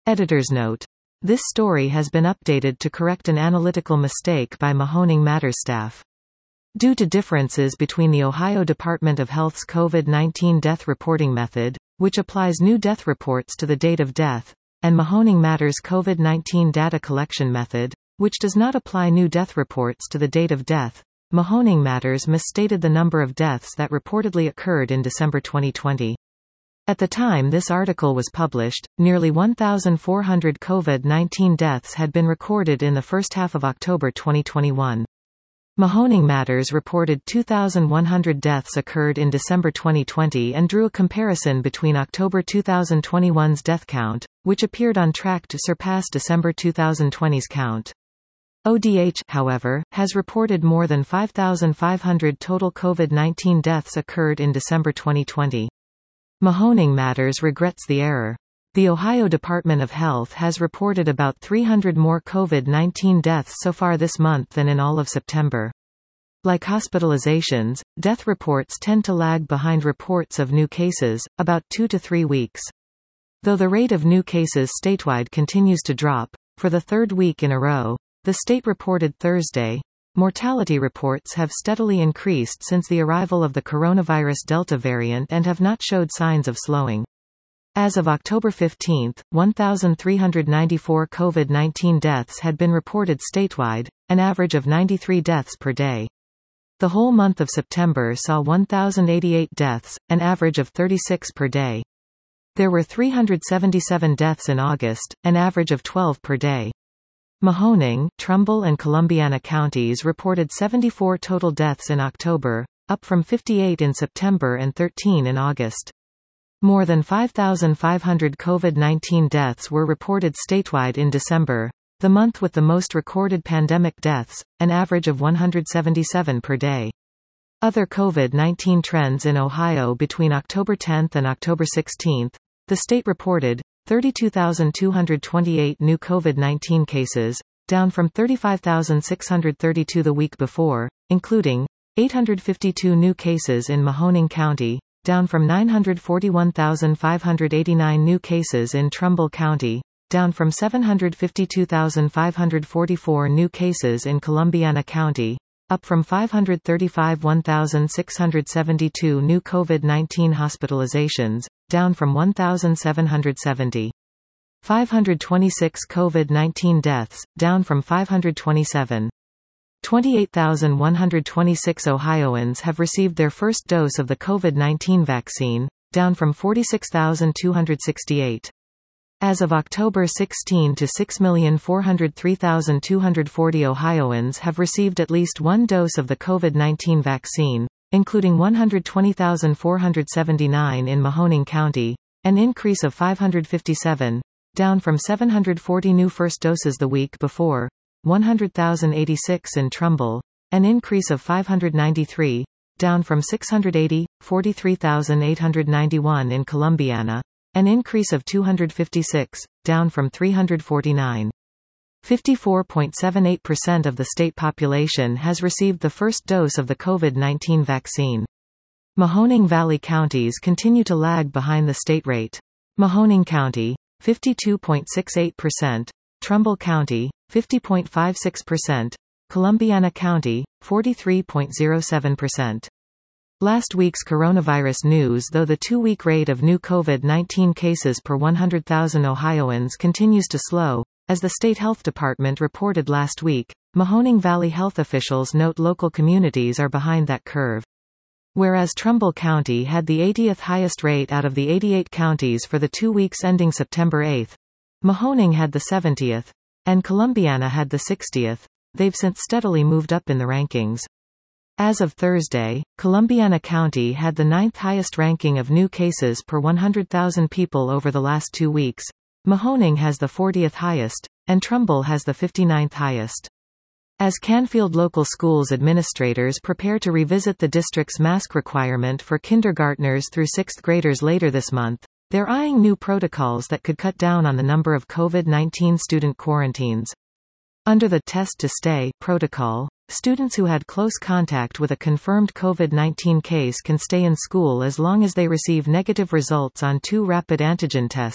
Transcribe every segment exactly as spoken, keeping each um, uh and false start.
Editor's note. This story has been updated to correct an analytical mistake by Mahoning Matters staff. Due to differences between the Ohio Department of Health's COVID nineteen death reporting method, which applies new death reports to the date of death, and Mahoning Matters' COVID nineteen data collection method, which does not apply new death reports to the date of death, Mahoning Matters misstated the number of deaths that reportedly occurred in December twenty twenty. At the time this article was published, nearly one thousand four hundred COVID nineteen deaths had been recorded in the first half of October twenty twenty-one. Mahoning Matters reported two thousand one hundred deaths occurred in December twenty twenty and drew a comparison between October two thousand twenty-one's death count, which appeared on track to surpass December two thousand twenty's count. O D H, however, has reported more than five thousand five hundred total COVID nineteen deaths occurred in December twenty twenty. Mahoning Matters regrets the error. The Ohio Department of Health has reported about three hundred more COVID nineteen deaths so far this month than in all of September. Like hospitalizations, death reports tend to lag behind reports of new cases, about two to three weeks. Though the rate of new cases statewide continues to drop, for the third week in a row, the state reported Thursday, mortality reports have steadily increased since the arrival of the coronavirus Delta variant and have not showed signs of slowing. As of October fifteenth, one thousand three hundred ninety-four COVID nineteen deaths had been reported statewide, an average of ninety-three deaths per day. The whole month of September saw one thousand eighty-eight deaths, an average of thirty-six per day. There were three hundred seventy-seven deaths in August, an average of twelve per day. Mahoning, Trumbull and Columbiana counties reported seventy-four total deaths in October, up from fifty-eight in September and thirteen in August. More than five thousand five hundred COVID nineteen deaths were reported statewide in December, the month with the most recorded pandemic deaths, an average of one hundred seventy-seven per day. Other COVID nineteen trends in Ohio between October tenth and October sixteenth, the state reported thirty-two thousand two hundred twenty-eight new COVID nineteen cases, down from thirty-five thousand six hundred thirty-two the week before, including eight hundred fifty-two new cases in Mahoning County, down from nine hundred forty-one thousand five hundred eighty-nine new cases in Trumbull County, down from seven hundred fifty-two thousand five hundred forty-four new cases in Columbiana County, up from five hundred thirty-five thousand one thousand six hundred seventy-two new COVID nineteen hospitalizations, down from one thousand seven hundred seventy. five hundred twenty-six COVID nineteen deaths, down from five hundred twenty-seven. twenty-eight thousand one hundred twenty-six Ohioans have received their first dose of the COVID nineteen vaccine, down from forty-six thousand two hundred sixty-eight. As of October sixteenth to six million four hundred three thousand two hundred forty Ohioans have received at least one dose of the COVID nineteen vaccine, including one hundred twenty thousand four hundred seventy-nine in Mahoning County, an increase of five hundred fifty-seven, down from seven hundred forty new first doses the week before, one hundred thousand eighty-six in Trumbull, an increase of five hundred ninety-three, down from six hundred eighty, forty-three thousand eight hundred ninety-one in Columbiana, an increase of two hundred fifty-six, down from three hundred forty-nine. fifty-four point seven eight percent of the state population has received the first dose of the COVID nineteen vaccine. Mahoning Valley counties continue to lag behind the state rate. Mahoning County, fifty-two point six eight percent, Trumbull County, fifty point five six percent, Columbiana County, forty-three point zero seven percent. Last week's coronavirus news. Though the two-week rate of new COVID nineteen cases per one hundred thousand Ohioans continues to slow, as the state health department reported last week, Mahoning Valley health officials note local communities are behind that curve. Whereas Trumbull County had the eightieth highest rate out of the eighty-eight counties for the two weeks ending September eighth, Mahoning had the seventieth, and Columbiana had the sixtieth. They've since steadily moved up in the rankings. As of Thursday, Columbiana County had the ninth highest ranking of new cases per one hundred thousand people over the last two weeks. Mahoning has the fortieth highest, and Trumbull has the fifty-ninth highest. As Canfield Local Schools administrators prepare to revisit the district's mask requirement for kindergartners through sixth graders later this month, they're eyeing new protocols that could cut down on the number of COVID nineteen student quarantines. Under the Test to Stay protocol, students who had close contact with a confirmed COVID nineteen case can stay in school as long as they receive negative results on two rapid antigen tests,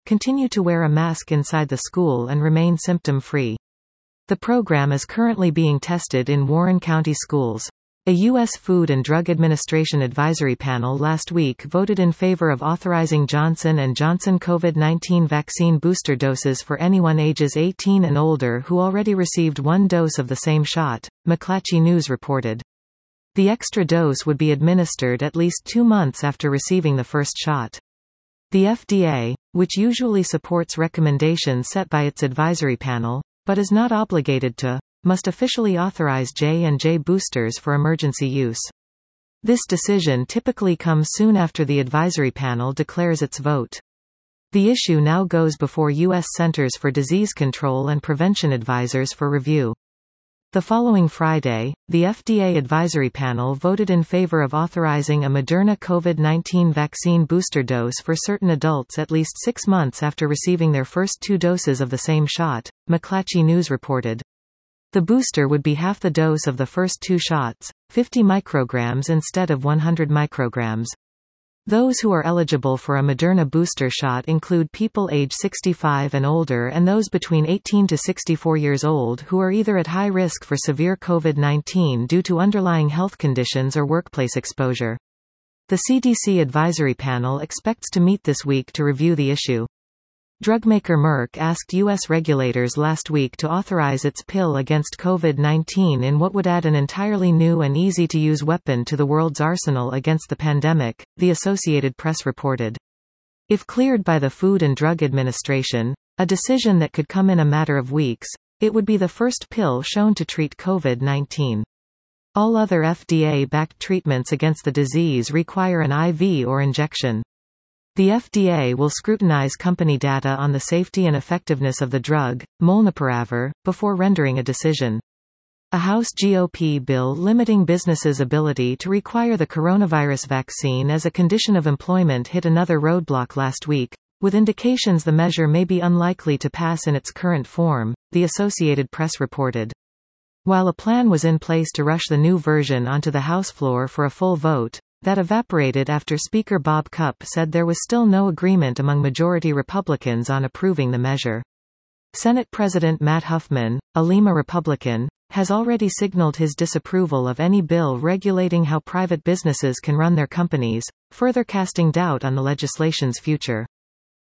continue to wear a mask inside the school and remain symptom-free. The program is currently being tested in Warren County schools. A U S Food and Drug Administration advisory panel last week voted in favor of authorizing Johnson and Johnson COVID nineteen vaccine booster doses for anyone ages eighteen and older who already received one dose of the same shot, McClatchy News reported. The extra dose would be administered at least two months after receiving the first shot. The F D A, which usually supports recommendations set by its advisory panel, but is not obligated to, must officially authorize J and J boosters for emergency use. This decision typically comes soon after the advisory panel declares its vote. The issue now goes before U S Centers for Disease Control and Prevention advisors for review. The following Friday, the F D A advisory panel voted in favor of authorizing a Moderna COVID nineteen vaccine booster dose for certain adults at least six months after receiving their first two doses of the same shot, McClatchy News reported. The booster would be half the dose of the first two shots, fifty micrograms instead of one hundred micrograms. Those who are eligible for a Moderna booster shot include people age sixty-five and older and those between eighteen to sixty-four years old who are either at high risk for severe COVID nineteen due to underlying health conditions or workplace exposure. The C D C advisory panel expects to meet this week to review the issue. Drugmaker Merck asked U S regulators last week to authorize its pill against COVID nineteen in what would add an entirely new and easy-to-use weapon to the world's arsenal against the pandemic, the Associated Press reported. If cleared by the Food and Drug Administration, a decision that could come in a matter of weeks, it would be the first pill shown to treat COVID nineteen. All other F D A-backed treatments against the disease require an I V or injection. The F D A will scrutinize company data on the safety and effectiveness of the drug, molnupiravir, before rendering a decision. A House G O P bill limiting businesses' ability to require the coronavirus vaccine as a condition of employment hit another roadblock last week, with indications the measure may be unlikely to pass in its current form, the Associated Press reported. While a plan was in place to rush the new version onto the House floor for a full vote, that evaporated after Speaker Bob Cupp said there was still no agreement among majority Republicans on approving the measure. Senate President Matt Huffman, a Lima Republican, has already signaled his disapproval of any bill regulating how private businesses can run their companies, further casting doubt on the legislation's future.